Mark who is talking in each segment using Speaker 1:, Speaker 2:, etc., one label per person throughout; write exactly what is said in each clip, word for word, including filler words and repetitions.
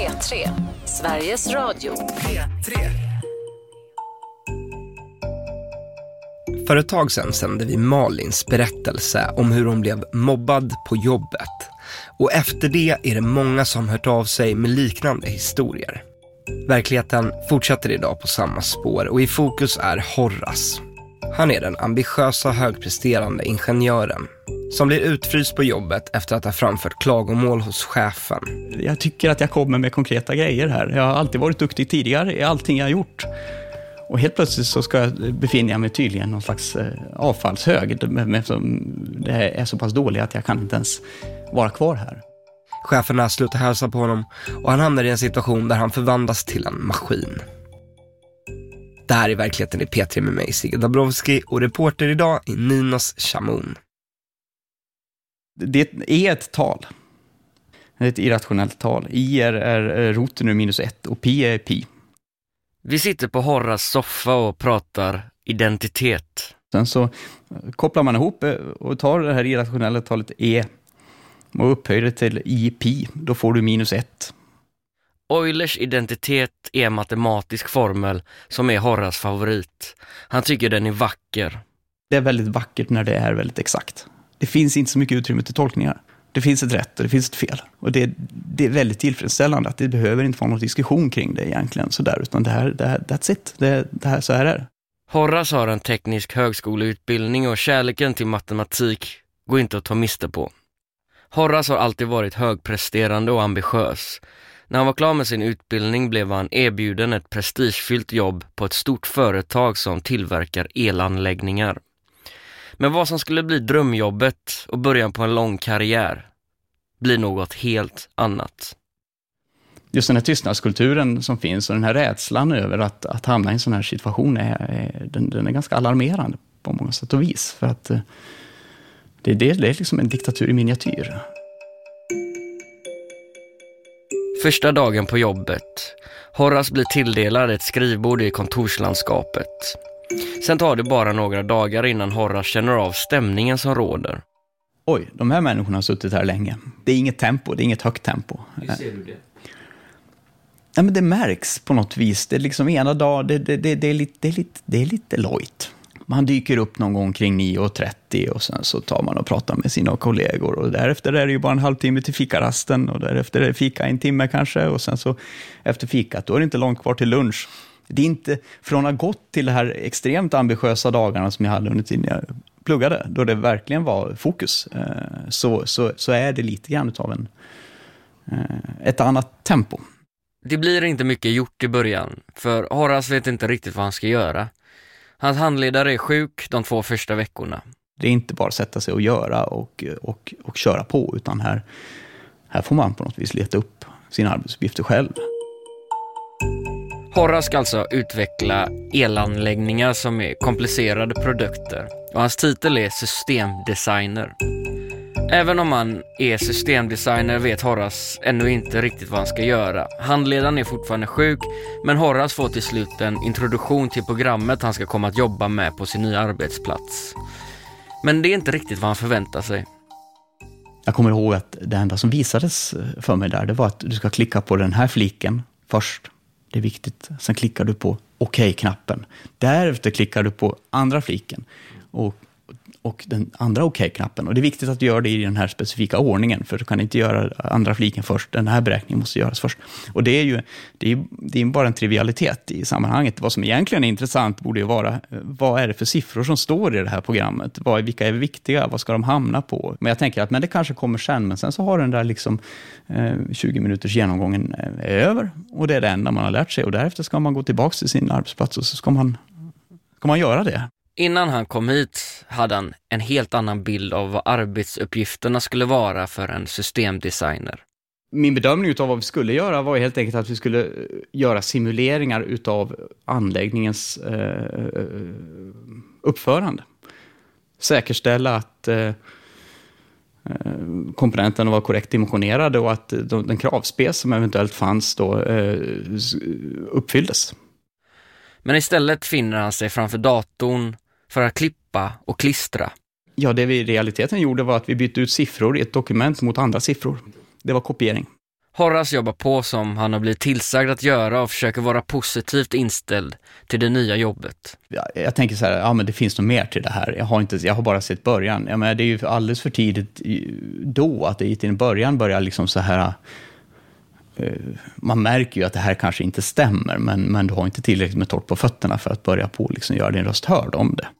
Speaker 1: P tre, Sveriges Radio.
Speaker 2: P tre.
Speaker 3: För ett tag sedan sände vi Malins berättelse om hur hon blev mobbad på jobbet. Och efter det är det många som hört av sig med liknande historier. Verkligheten fortsätter idag på samma spår och i fokus är Horace. Han är den ambitiösa högpresterande ingenjören som blir utfryst på jobbet efter att ha framfört klagomål hos chefen.
Speaker 4: Jag tycker att jag kommer med konkreta grejer här. Jag har alltid varit duktig tidigare i allting jag har gjort. Och helt plötsligt så ska jag befinna jag mig tydligen någon slags avfallshög. Men det är så pass dåligt att jag kan inte ens vara kvar här.
Speaker 3: Cheferna slutar hälsa på honom och han hamnar i en situation där han förvandlas till en maskin. Det här är verkligheten i P tre med mig, Sigge Dabrowski, och reporter idag är Ninos Chamoun.
Speaker 4: Det är ett tal. Det är ett irrationellt tal. I är, är roten ur minus ett och pi är pi.
Speaker 5: Vi sitter på Horaces soffa och pratar identitet.
Speaker 4: Sen så kopplar man ihop och tar det här irrationella talet e och upphöjer det till i pi. Då får du minus ett.
Speaker 5: Eulers identitet är en matematisk formel som är Horaces favorit. Han tycker den är vacker.
Speaker 4: Det är väldigt vackert när det är väldigt exakt. Det finns inte så mycket utrymme till tolkningar. Det finns ett rätt och det finns ett fel. Och det, det är väldigt tillfredsställande att det behöver inte vara någon diskussion kring det egentligen sådär, utan det här, det här that's it. Det, det här, så här är det.
Speaker 5: Horace har en teknisk högskoleutbildning och kärleken till matematik går inte att ta miste på. Horace har alltid varit högpresterande och ambitiös. När han var klar med sin utbildning blev han erbjuden ett prestigefyllt jobb på ett stort företag som tillverkar elanläggningar. Men vad som skulle bli drömjobbet och början på en lång karriär blir något helt annat.
Speaker 4: Just den här tystnadskulturen som finns och den här rädslan över att, att hamna i en sån här situation är, är, den, den är ganska alarmerande på många sätt och vis. För att det, det, det är liksom en diktatur i miniatyr.
Speaker 5: Första dagen på jobbet. Horace blir tilldelad ett skrivbord i kontorslandskapet. Sen tar det bara några dagar innan Horace känner av stämningen som råder.
Speaker 4: Oj, de här människorna har suttit här länge. Det är inget tempo, det är inget högt tempo.
Speaker 5: Hur ser du det?
Speaker 4: Ja, men det märks på något vis. Det är liksom ena dag, det, det, det, det, är, lite, det, är, lite, det är lite lojt. Man dyker upp någon gång kring nio och trettio och sen så tar man och pratar med sina kollegor. Och därefter är det ju bara en halvtimme till fikarasten och därefter är det fika en timme kanske. Och sen så efter fikat, då är det inte långt kvar till lunch. Det är inte från att ha gått till de här extremt ambitiösa dagarna som jag hade under tiden jag pluggade, då det verkligen var fokus, så, så, så är det lite grann av en, ett annat tempo.
Speaker 5: Det blir inte mycket gjort i början, för Horace vet inte riktigt vad han ska göra. Hans handledare är sjuk de två första veckorna.
Speaker 4: Det är inte bara att sätta sig och göra och, och, och köra på, utan här, här får man på något vis leta upp sina arbetsuppgifter själv.
Speaker 5: Horace ska alltså utveckla elanläggningar som är komplicerade produkter och hans titel är systemdesigner. Även om han är systemdesigner vet Horace ännu inte riktigt vad han ska göra. Handledaren är fortfarande sjuk, men Horace får till slut en introduktion till programmet han ska komma att jobba med på sin nya arbetsplats. Men det är inte riktigt vad han förväntar sig.
Speaker 4: Jag kommer ihåg att det enda som visades för mig där, det var att du ska klicka på den här fliken först. Det är viktigt. Sen klickar du på okej-knappen. Därefter klickar du på andra fliken och, och den andra okej-knappen. Och det är viktigt att du gör det i den här specifika ordningen, för du kan inte göra andra fliken först. Den här beräkningen måste göras först. Och det är ju det är, det är bara en trivialitet i sammanhanget. Vad som egentligen är intressant borde ju vara, vad är det för siffror som står i det här programmet? Vad är, vilka är viktiga? Vad ska de hamna på? Men jag tänker att men det kanske kommer sen, men sen så har den där liksom eh, tjugo minuters genomgången är över. Och det är det enda man har lärt sig. Och därefter ska man gå tillbaka till sin arbetsplats och så ska man, ska man göra det.
Speaker 5: Innan han kom hit hade han en helt annan bild av vad arbetsuppgifterna skulle vara för en systemdesigner.
Speaker 4: Min bedömning av vad vi skulle göra var helt enkelt att vi skulle göra simuleringar utav anläggningens eh, uppförande. Säkerställa att eh, komponenterna var korrekt dimensionerade och att de, den kravspec som eventuellt fanns då eh, uppfylldes.
Speaker 5: Men istället finner han sig framför datorn för att klippa och klistra.
Speaker 4: Ja, det vi i realiteten gjorde var att vi bytte ut siffror i ett dokument mot andra siffror. Det var kopiering.
Speaker 5: Horace jobbar på som han har blivit tillsagd att göra och försöker vara positivt inställd till det nya jobbet.
Speaker 4: Jag, jag tänker så här, ja men det finns nog mer till det här. Jag har, inte, jag har bara sett början. Jag menar, det är ju alldeles för tidigt då att det i till början börjar liksom så här... Man märker ju att det här kanske inte stämmer, men, men du har inte tillräckligt med torrt på fötterna för att börja på liksom göra din röst hörd om det.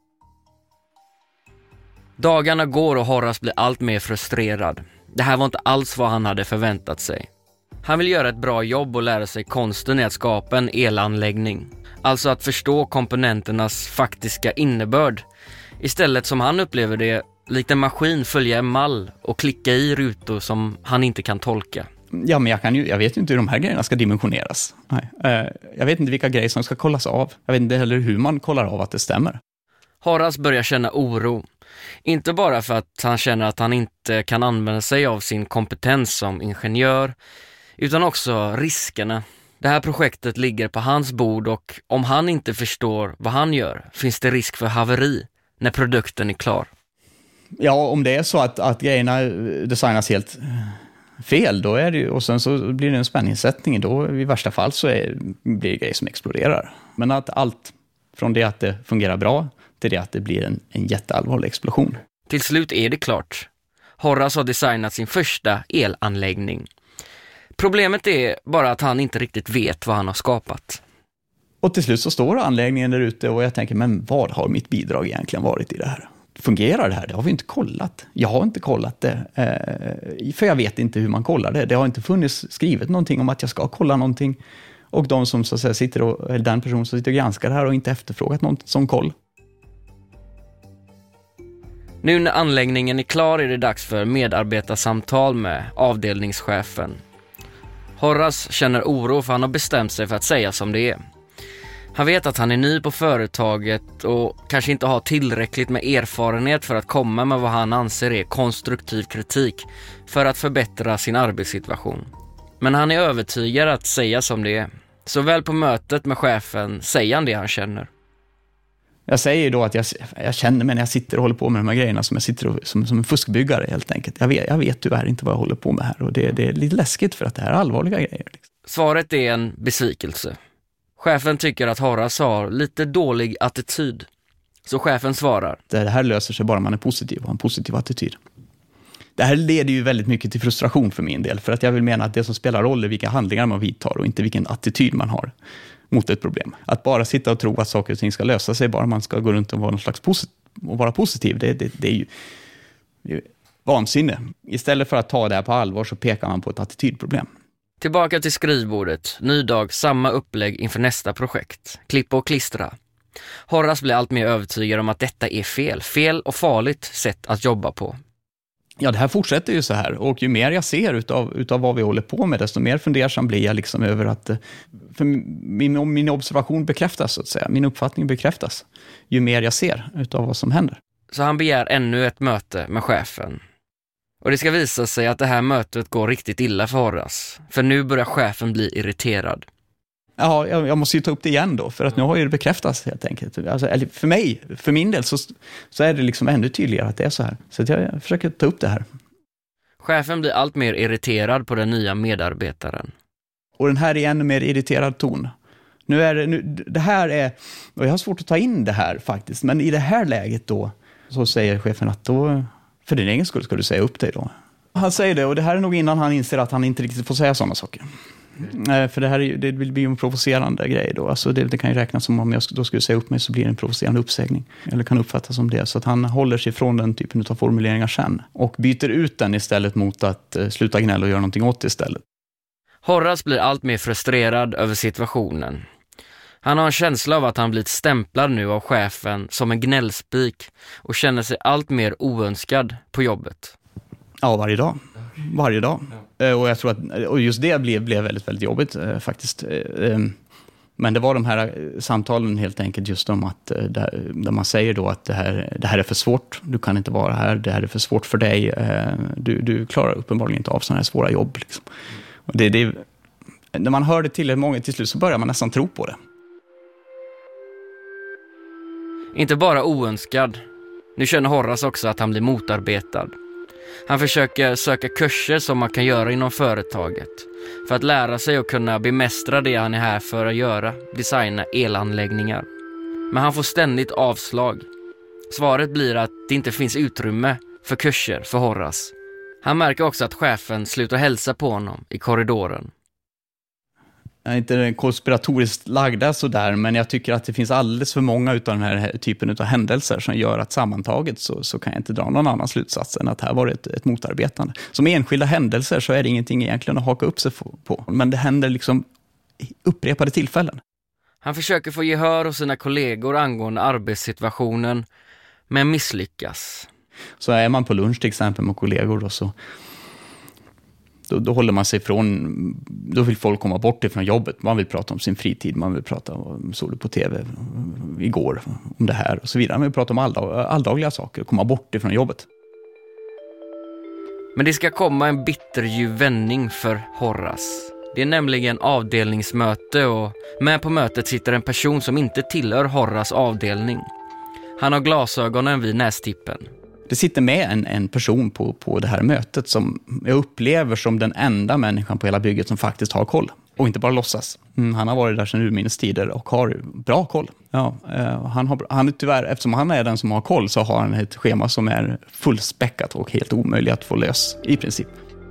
Speaker 5: Dagarna går och Horace blir allt mer frustrerad. Det här var inte alls vad han hade förväntat sig. Han vill göra ett bra jobb och lära sig konsten i att skapa en elanläggning. Alltså att förstå komponenternas faktiska innebörd. Istället som han upplever det, likt en maskin följa en mall och klicka i rutor som han inte kan tolka.
Speaker 4: Ja, men jag, kan ju, jag vet ju inte hur de här grejerna ska dimensioneras. Nej. Eh, jag vet inte vilka grejer som ska kollas av. Jag vet inte heller hur man kollar av att det stämmer.
Speaker 5: Horace börjar känna oro. Inte bara för att han känner att han inte kan använda sig av sin kompetens som ingenjör, utan också riskerna. Det här projektet ligger på hans bord och om han inte förstår vad han gör finns det risk för haveri när produkten är klar.
Speaker 4: Ja, om det är så att, att grejerna designas helt fel, då är det ju, och sen så blir det en spänningssättning, då i värsta fall så är, blir det grejer som exploderar. Men att allt från det att det fungerar bra till det att det blir en, en jätteallvarlig explosion.
Speaker 5: Till slut är det klart. Horace har designat sin första elanläggning. Problemet är bara att han inte riktigt vet vad han har skapat.
Speaker 4: Och till slut så står anläggningen där ute och jag tänker, men vad har mitt bidrag egentligen varit i det här? Fungerar det här? Det har vi inte kollat. Jag har inte kollat det. Eh, för jag vet inte hur man kollar det. Det har inte funnits skrivet någonting om att jag ska kolla någonting. Och de som så att säga sitter och, eller den person som sitter och granskar det här har inte efterfrågat någon som koll.
Speaker 5: Nu när anläggningen är klar är det dags för medarbetarsamtal med avdelningschefen. Horace känner oro för han har bestämt sig för att säga som det är. Han vet att han är ny på företaget och kanske inte har tillräckligt med erfarenhet för att komma med vad han anser är konstruktiv kritik för att förbättra sin arbetssituation. Men han är övertygad att säga som det är. Såväl på mötet med chefen säger han det han känner.
Speaker 4: Jag säger då att jag, jag känner mig när jag sitter och håller på med de här grejerna som jag sitter och, som, som en fuskbyggare helt enkelt. Jag vet, jag vet tyvärr inte vad jag håller på med här och det, det är lite läskigt för att det här är allvarliga grejer. Liksom.
Speaker 5: Svaret är en besvikelse. Chefen tycker att Horace har lite dålig attityd. Så chefen svarar.
Speaker 4: Det här löser sig bara man är positiv och har en positiv attityd. Det här leder ju väldigt mycket till frustration för min del. För att jag vill mena att det som spelar roll är vilka handlingar man vidtar och inte vilken attityd man har mot ett problem. Att bara sitta och tro att saker och ting ska lösa sig bara man ska gå runt och vara någon slags posit- och vara positiv, det, det, det är ju det är vansinne. Istället för att ta det här på allvar så pekar man på ett attitydproblem.
Speaker 5: Tillbaka till skrivbordet. Ny dag, samma upplägg inför nästa projekt. Klippa och klistra. Horace blir allt mer övertygad om att detta är fel. Fel och farligt sätt att jobba på.
Speaker 4: Ja, det här fortsätter ju så här. Och ju mer jag ser utav, utav vad vi håller på med, desto mer fundersam blir jag liksom över att för min, min observation bekräftas, så att säga. Min uppfattning bekräftas. Ju mer jag ser utav vad som händer.
Speaker 5: Så han begär ännu ett möte med chefen. Och det ska visa sig att det här mötet går riktigt illa för Horace. För nu börjar chefen bli irriterad.
Speaker 4: Ja, jag, jag måste ju ta upp det igen då. För att nu har ju det bekräftats helt enkelt. Alltså, eller för mig, för min del så, så är det liksom ännu tydligare att det är så här. Så att jag, jag försöker ta upp det här.
Speaker 5: Chefen blir allt mer irriterad på den nya medarbetaren.
Speaker 4: Och den här är ännu mer irriterad ton. Nu är det, nu, det här är, och jag har svårt att ta in det här faktiskt. Men i det här läget då, så säger chefen att då, för din egen skull ska du säga upp dig då. Han säger det, och det här är nog innan han inser att han inte riktigt får säga sådana saker. Mm. För det här är, det blir en provocerande grej då. Alltså det, det kan ju räknas som om jag då skulle säga upp mig så blir det en provocerande uppsägning. Eller kan uppfattas som det. Så att han håller sig från den typen av formuleringar sen. Och byter ut den istället mot att uh, sluta gnälla och göra någonting åt det istället.
Speaker 5: Horace blir allt mer frustrerad över situationen. Han har en känsla av att han blivit stämplad nu av chefen som en gnällspik och känner sig allt mer oönskad på jobbet.
Speaker 4: Ja, varje dag. Varje dag. Ja. Och jag tror att och just det blev, blev väldigt, väldigt jobbigt eh, faktiskt. Eh, men det var de här samtalen helt enkelt just om att eh, där, där man säger då att det här, det här är för svårt. Du kan inte vara här. Det här är för svårt för dig. Eh, du, du klarar uppenbarligen inte av sådana här svåra jobb. Liksom. Och det, det, när man hör det till många till slut så börjar man nästan tro på det.
Speaker 5: Inte bara oönskad. Nu känner Horace också att han blir motarbetad. Han försöker söka kurser som man kan göra inom företaget. för att lära sig och kunna bemästra det han är här för att göra, designa elanläggningar. Men han får ständigt avslag. Svaret blir att det inte finns utrymme för kurser för Horace. Han märker också att chefen slutar hälsa på honom i korridoren.
Speaker 4: Jag är inte konspiratoriskt lagda sådär, men jag tycker att det finns alldeles för många utav den här typen av händelser som gör att sammantaget så, så kan jag inte dra någon annan slutsats än att här var det ett, ett motarbetande. Som enskilda händelser så är det ingenting egentligen att haka upp sig på, men det händer liksom upprepade tillfällen.
Speaker 5: Han försöker få gehör hos sina kollegor angående arbetssituationen, men misslyckas.
Speaker 4: Så är man på lunch till exempel med kollegor då, så Då, då håller man sig ifrån, då vill folk komma bort ifrån jobbet. Man vill prata om sin fritid, man vill prata om, såg du på tv igår om det här och så vidare. Man vill prata om all, alldagliga saker, komma bort ifrån jobbet.
Speaker 5: Men det ska komma en bitterljuv vändning för Horace. Det är nämligen avdelningsmöte och med på mötet sitter en person som inte tillhör Horace avdelning. Han har glasögonen vid nästippen.
Speaker 4: Det sitter med en, en person på, på det här mötet som jag upplever som den enda människan på hela bygget som faktiskt har koll. Och inte bara låtsas. Mm, han har varit där sedan urminnes tider och har bra koll. Ja, eh, han har, han är tyvärr, eftersom han är den som har koll så har han ett schema som är fullspäckat och helt omöjligt att få lös i princip.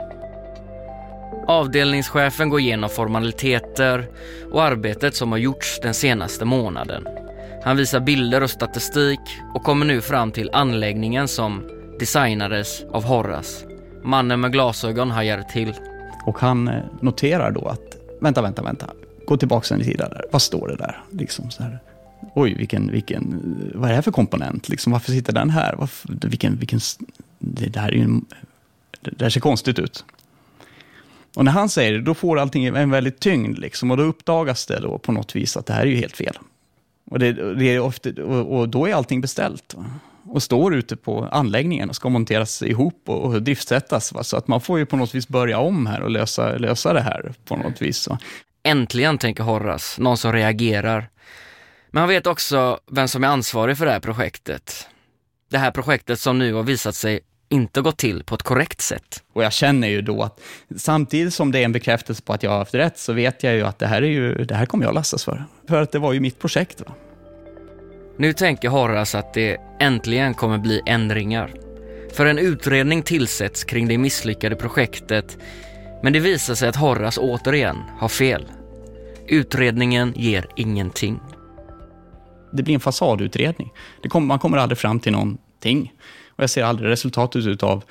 Speaker 5: Avdelningschefen går igenom formaliteter och arbetet som har gjorts den senaste månaden. Han visar bilder och statistik och kommer nu fram till anläggningen som designades av Horace. Mannen med glasögon hajar till.
Speaker 4: Och han noterar då att, vänta, vänta, vänta. Gå tillbaka en sida där. Vad står det där? Liksom så här. Oj, vilken, vilken, vad är det här för komponent? Liksom, varför sitter den här? Varför, vilken, vilken, det där är ju en, det där ser konstigt ut. Och när han säger det, då får allting en väldigt tyngd liksom. Och då uppdagas det då på något vis att det här är ju helt fel. Och, det, det är ofta, och, och då är allting beställt va? Och står ute på anläggningen och ska monteras ihop och, och driftsättas. Va? Så att man får ju på något vis börja om här och lösa, lösa det här på något vis. Va?
Speaker 5: Äntligen, tänker Horace, någon som reagerar. Men han vet också vem som är ansvarig för det här projektet. Det här projektet som nu har visat sig inte gått till på ett korrekt sätt.
Speaker 4: Och jag känner ju då att samtidigt som det är en bekräftelse på att jag har haft rätt så vet jag ju att det här, är ju, det här kommer jag lastas för. För att det var ju mitt projekt va.
Speaker 5: Nu tänker Horace att det äntligen kommer bli ändringar. För en utredning tillsätts kring det misslyckade projektet. Men det visar sig att Horace återigen har fel. Utredningen ger ingenting.
Speaker 4: Det blir en fasadutredning. Det kommer, man kommer aldrig fram till någonting. Och jag ser aldrig resultatet av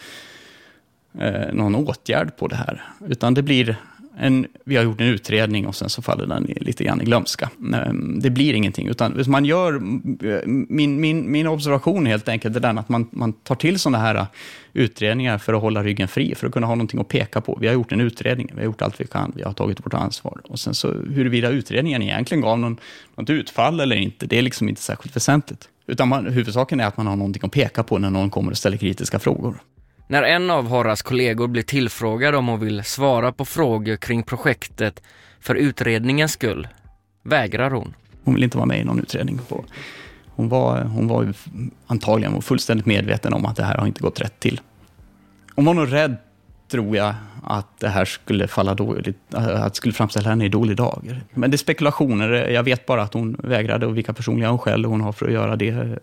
Speaker 4: eh, någon åtgärd på det här. Utan det blir en, vi har gjort en utredning och sen så faller den lite grann i glömska. Eh, det blir ingenting. Utan man gör, min, min, min observation helt enkelt är den att man, man tar till sådana här utredningar för att hålla ryggen fri. För att kunna ha någonting att peka på. Vi har gjort en utredning, vi har gjort allt vi kan, vi har tagit vårt ansvar. Och sen så huruvida utredningen egentligen gav någon, något utfall eller inte, det är liksom inte särskilt väsentligt. Utan man, huvudsaken är att man har någonting att peka på när någon kommer och ställer kritiska frågor.
Speaker 5: När en av Horaces kollegor blir tillfrågad om hon vill svara på frågor kring projektet för utredningens skull, vägrar hon.
Speaker 4: Hon vill inte vara med i någon utredning. På. Hon var, hon var antagligen fullständigt medveten om att det här har inte gått rätt till. Hon var nog rädd, tror jag, att det här skulle falla dåligt, att det skulle framställa henne i dålig dag. Men det är spekulationer. Jag vet bara att hon vägrade och vilka personliga skäl hon har för att göra det.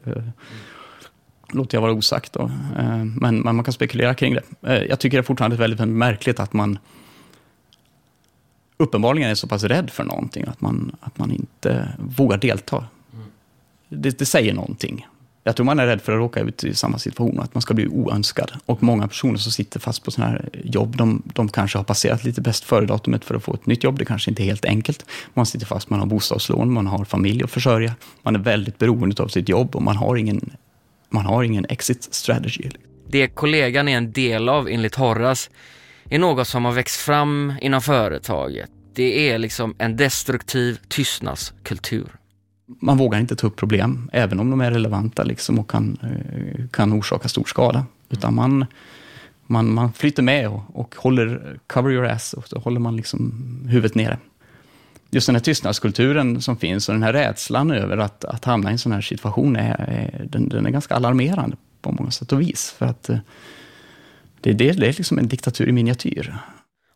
Speaker 4: Låter jag vara osagt då. Men man kan spekulera kring det. Jag tycker det är fortfarande väldigt, väldigt märkligt att man uppenbarligen är så pass rädd för någonting att man, att man inte vågar delta. Det, det säger någonting. Jag tror man är rädd för att råka ut i samma situation, att man ska bli oönskad. Och många personer som sitter fast på sådana här jobb, de, de kanske har passerat lite bäst före datumet för att få ett nytt jobb. Det kanske inte är helt enkelt. Man sitter fast, man har bostadslån, man har familj att försörja. Man är väldigt beroende av sitt jobb och man har ingen, man har ingen exit strategy.
Speaker 5: Det kollegan är en del av, enligt Horace, är något som har växt fram inom företaget. Det är liksom en destruktiv tystnadskultur.
Speaker 4: Man vågar inte ta upp problem, även om de är relevanta liksom, och kan, kan orsaka stor skada. Utan man, man, man flyter med och, och håller cover your ass och så håller man liksom huvudet nere. Just den här tystnadskulturen som finns och den här rädslan över att, att hamna i en sån här situation är, är, den, den är ganska alarmerande på många sätt och vis. För att det, det, det är liksom en diktatur i miniatyr.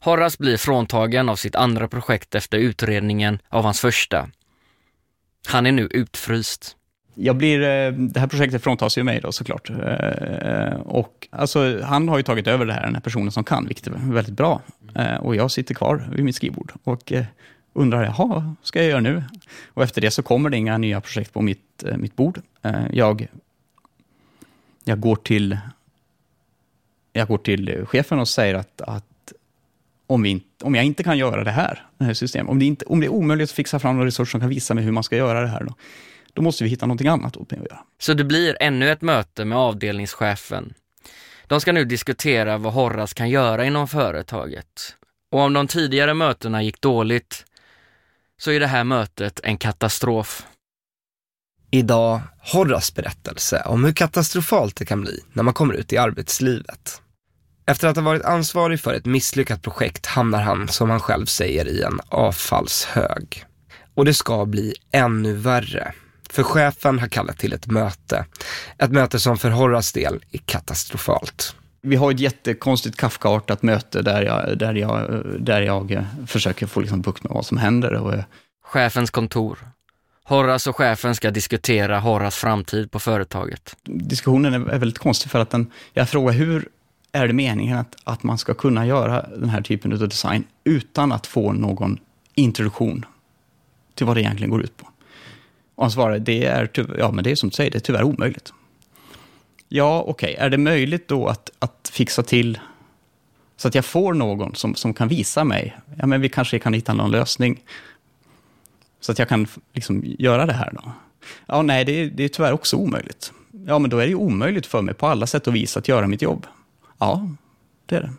Speaker 5: Horace blir fråntagen av sitt andra projekt efter utredningen av hans första. Han är nu utfryst.
Speaker 4: Jag blir, det här projektet fråntas ju mig då såklart. Och alltså, han har ju tagit över det här, den här personen som kan, vilket är väldigt bra. Och jag sitter kvar vid mitt skrivbord och undrar, jaha, ska jag göra nu? Och efter det så kommer det inga nya projekt på mitt, mitt bord. Jag, jag, går till, jag går till chefen och säger att, att om, vi inte, om jag inte kan göra det här, det här systemet, om det, inte, om det är omöjligt att fixa fram några resurser som kan visa mig hur man ska göra det här då, då måste vi hitta någonting annat åt mig att göra.
Speaker 5: Så det blir ännu ett möte med avdelningschefen. De ska nu diskutera vad Horace kan göra inom företaget. Och om de tidigare mötena gick dåligt så är det här mötet en katastrof.
Speaker 3: Idag Horaces berättelse om hur katastrofalt det kan bli när man kommer ut i arbetslivet. Efter att ha varit ansvarig för ett misslyckat projekt hamnar han, som han själv säger, i en avfallshög. Och det ska bli ännu värre. För chefen har kallat till ett möte. Ett möte som för Horaces del är katastrofalt.
Speaker 4: Vi har ett jättekonstigt Kafkaartat möte där jag, där jag, där jag försöker få liksom bukt med vad som händer. Och
Speaker 5: chefens kontor. Horace och chefen ska diskutera Horaces framtid på företaget.
Speaker 4: Diskussionen är väldigt konstig för att den, jag frågar hur är det meningen att, att man ska kunna göra den här typen av design utan att få någon introduktion till vad det egentligen går ut på. Och han svarar, det är, tyvärr, ja, men det är som du säger, det är tyvärr omöjligt. Ja, okej. Okay. Är det möjligt då att, att fixa till så att jag får någon som, som kan visa mig, ja men vi kanske kan hitta någon lösning så att jag kan liksom göra det här då? Ja, nej, det är, det är tyvärr också omöjligt. Ja, men då är det ju omöjligt för mig på alla sätt och vis att göra mitt jobb. Ja, det är det.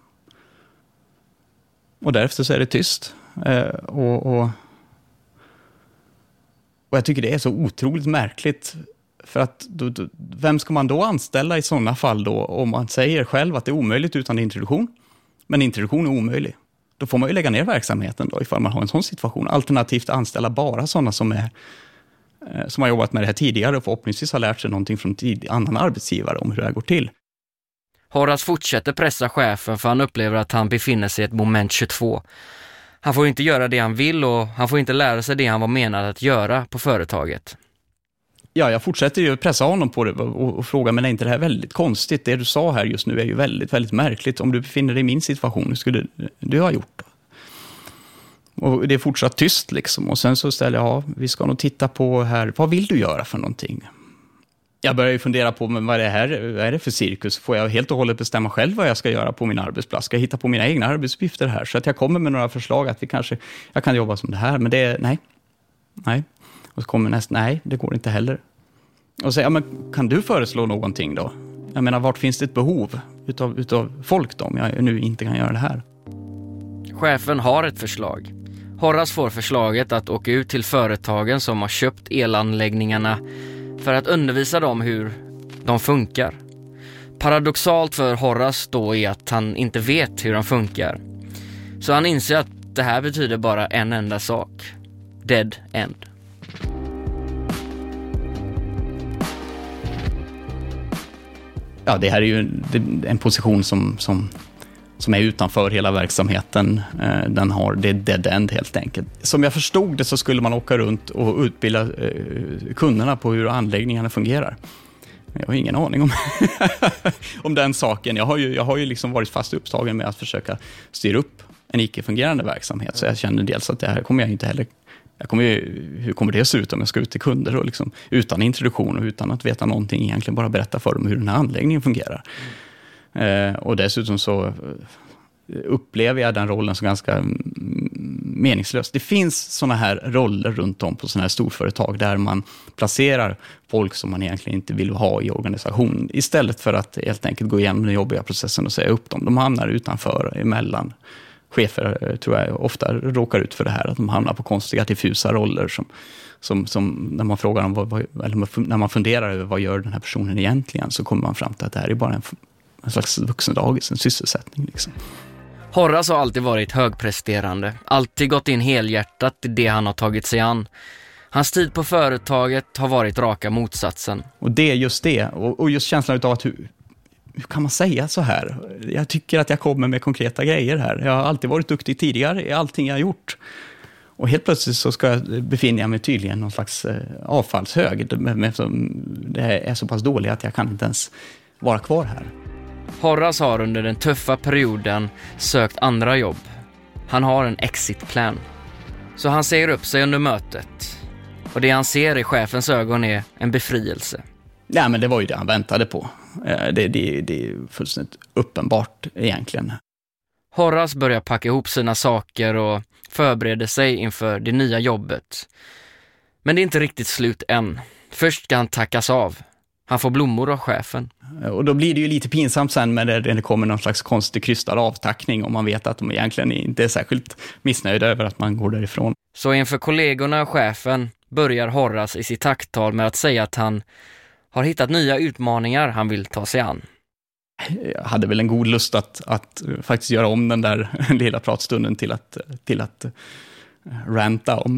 Speaker 4: Och därefter så är det tyst. Eh, och, och, och jag tycker det är så otroligt märkligt. För att då, då, vem ska man då anställa i sådana fall då om man säger själv att det är omöjligt utan introduktion? Men introduktion är omöjlig. Då får man ju lägga ner verksamheten då ifall man har en sån situation. Alternativt anställa bara sådana som, är, eh, som har jobbat med det här tidigare och förhoppningsvis har lärt sig någonting från tid, annan arbetsgivare om hur det här går till.
Speaker 5: Horace fortsätter pressa chefen för han upplever att han befinner sig i ett moment tjugotvå. Han får inte göra det han vill och han får inte lära sig det han var menad att göra på företaget.
Speaker 4: Ja, jag fortsätter ju pressa honom på det och, och fråga, men är inte det här väldigt konstigt? Det du sa här just nu är ju väldigt, väldigt märkligt. Om du befinner dig i min situation, hur skulle du ha gjort då? Och det är fortsatt tyst liksom. Och sen så ställer jag, ja, vi ska nog titta på här, vad vill du göra för någonting? Jag börjar ju fundera på, men vad är det här? Vad är det för cirkus? Får jag helt och hållet bestämma själv vad jag ska göra på min arbetsplats? Ska jag hitta på mina egna arbetsuppgifter här? Så att jag kommer med några förslag att vi kanske, jag kan jobba som det här, men det är, nej, nej. Och så kommer nästa, nej, det går inte heller. Och så, ja, men kan du föreslå någonting då? Jag menar, vart finns det ett behov utav, utav folk då, om jag nu inte kan göra det här?
Speaker 5: Chefen har ett förslag. Horace får förslaget att åka ut till företagen som har köpt elanläggningarna för att undervisa dem hur de funkar. Paradoxalt för Horace då är att han inte vet hur de funkar. Så han inser att det här betyder bara en enda sak. Dead end.
Speaker 4: Ja, det här är ju en, en position som, som, som är utanför hela verksamheten. Den har, det är dead end helt enkelt. Som jag förstod det så skulle man åka runt och utbilda eh, kunderna på hur anläggningarna fungerar. Jag har ingen aning om, om den saken. Jag har ju, jag har ju liksom varit fast upptagen med att försöka styra upp en icke-fungerande verksamhet. Så jag känner dels att det här kommer jag inte heller... Jag kommer ju, hur kommer det att se ut om jag ska ut till kunder och liksom, utan introduktion och utan att veta någonting, egentligen bara berätta för dem hur den här anläggningen fungerar. Mm. Eh, och dessutom så upplever jag den rollen som ganska meningslös. Det finns såna här roller runt om på såna här storföretag där man placerar folk som man egentligen inte vill ha i organisationen istället för att helt enkelt gå igenom den jobbiga processen och säga upp dem. De hamnar utanför, emellan. Chefer tror jag ofta råkar ut för det här, att de hamnar på konstiga diffusa roller som, som, som när man frågar om vad, eller när man funderar över vad gör den här personen egentligen, så kommer man fram till att det här är bara en, en slags vuxendagis, en sysselsättning liksom.
Speaker 5: Horace har alltid varit högpresterande, alltid gått in helhjärtat i det han har tagit sig an. Hans tid på företaget har varit raka motsatsen.
Speaker 4: Och det är just det, och, och just känslan av att hur, hur kan man säga så här? Jag tycker att jag kommer med konkreta grejer här. Jag har alltid varit duktig tidigare i allting jag har gjort. Och helt plötsligt så ska jag befinna mig tydligen någon slags avfallshög. Det är så pass dåligt att jag kan inte ens vara kvar här.
Speaker 5: Horace har under den tuffa perioden sökt andra jobb. Han har en exitplan. Så han säger upp sig under mötet. Och det han ser i chefens ögon är en befrielse.
Speaker 4: Ja, men det var ju det han väntade på. Det, det, det är fullständigt uppenbart egentligen.
Speaker 5: Horace börjar packa ihop sina saker och förbereder sig inför det nya jobbet. Men det är inte riktigt slut än. Först ska han tackas av. Han får blommor av chefen.
Speaker 4: Och då blir det ju lite pinsamt sen när det kommer någon slags konstig krystad avtackning om man vet att de egentligen inte är särskilt missnöjda över att man går därifrån.
Speaker 5: Så inför kollegorna och chefen börjar Horace i sitt tacktal med att säga att han har hittat nya utmaningar han vill ta sig an.
Speaker 4: Jag hade väl en god lust att, att faktiskt göra om den där lilla pratstunden till att, till att ranta om,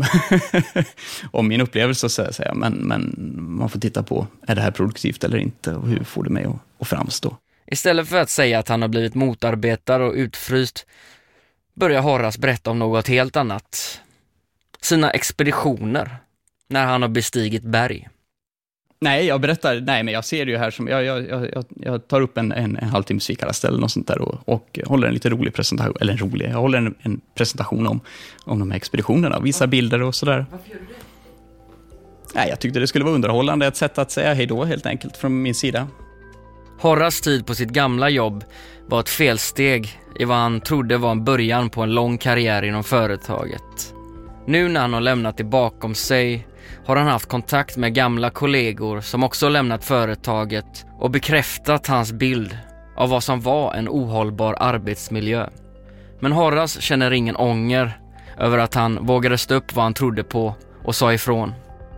Speaker 4: om min upplevelse, så att säga. Men, men man får titta på, är det här produktivt eller inte, och hur får det mig att, att framstå.
Speaker 5: Istället för att säga att han har blivit motarbetad och utfryst börjar Horace berätta om något helt annat. Sina expeditioner när han har bestigit berg.
Speaker 4: Nej, jag berättar, nej men jag ser det ju här som, jag, jag, jag, jag tar upp en, en, en halvtimme fikaraställ eller något sånt där och, och håller en lite rolig presentation, eller en rolig, jag håller en, en presentation om, om de här expeditionerna, visar bilder och sådär.
Speaker 5: Varför gör du det?
Speaker 4: Nej, jag tyckte det skulle vara underhållande, ett sätt att säga hej då helt enkelt från min sida.
Speaker 5: Horaces tid på sitt gamla jobb var ett felsteg i vad han trodde var en början på en lång karriär inom företaget. Nu när han har lämnat det bakom sig har han haft kontakt med gamla kollegor som också lämnat företaget och bekräftat hans bild av vad som var en ohållbar arbetsmiljö. Men Horace känner ingen ånger över att han vågade stå upp vad han trodde på och sa ifrån.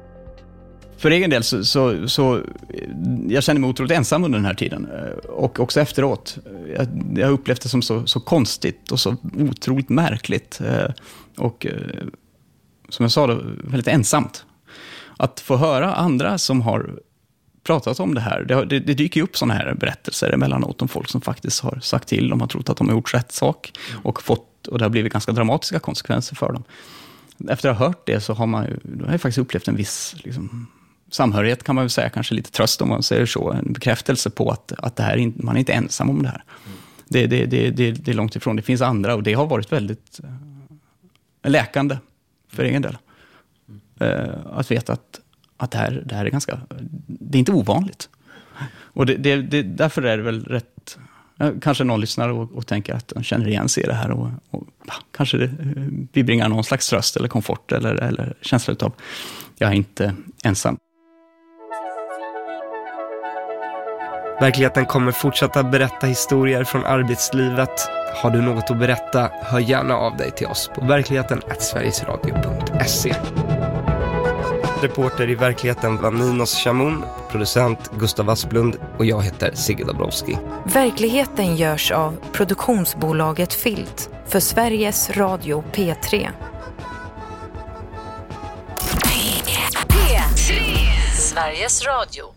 Speaker 4: För egen del så, så, så jag känner mig otroligt ensam under den här tiden, och också efteråt. Jag, jag upplevde det som så, så konstigt och så otroligt märkligt och som jag sa då, väldigt ensamt. Att få höra andra som har pratat om det här, det, det, det dyker ju upp sådana här berättelser emellanåt om folk som faktiskt har sagt till, de har trott att de har gjort rätt sak och fått, och det har blivit ganska dramatiska konsekvenser för dem. Efter att ha hört det så har man ju, då har jag faktiskt upplevt en viss liksom, samhörighet, kan man väl säga, kanske lite tröst om man säger så, en bekräftelse på att, att det här, man är inte ensam om det här. Mm. Det, det, det, det, det är långt ifrån, det finns andra, och det har varit väldigt äh, läkande för egen del. Mm. Äh, att veta att, att det, här, det här är ganska, det är inte ovanligt. Och det, det, det, därför är det väl rätt, kanske någon lyssnar och, och tänker att de känner igen sig i det här, och, och ja, kanske det bibringar någon slags tröst eller komfort eller, eller känsla utav jag är inte ensam.
Speaker 3: Verkligheten kommer fortsätta berätta historier från arbetslivet. Har du något att berätta, hör gärna av dig till oss på verkligheten at sverigesradio punkt se. Reporter i Verkligheten var Ninos Shamoun, producent Gustav Asplund och jag heter Sigge Dabrowski.
Speaker 1: Verkligheten görs av produktionsbolaget Filt för Sveriges Radio P tre. P tre. Sveriges Radio.